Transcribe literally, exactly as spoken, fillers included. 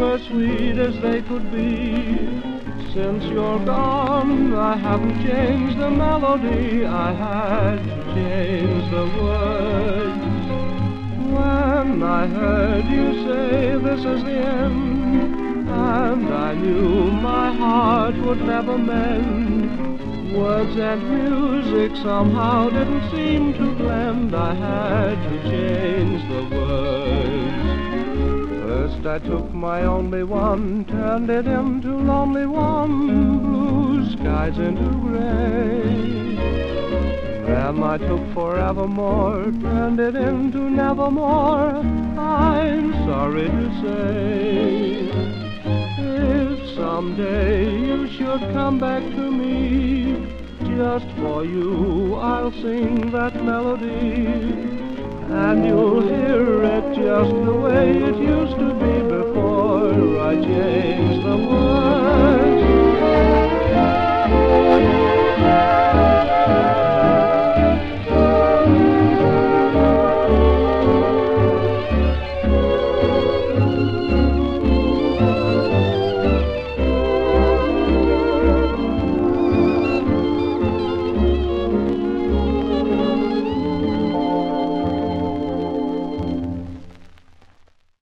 were sweet as they could be. Since you're gone, I haven't changed the melody. I had to change the words. When I heard you say this is the end, and I knew my heart would never mend, words and music somehow didn't seem to blend. I had to change the words. First I took my only one, turned it into lonely one, blue skies into gray. Then I took forevermore, turned it into nevermore, I'm sorry to say. If someday you should come back to me, just for you I'll sing that melody, and you'll hear it just the way it used to be.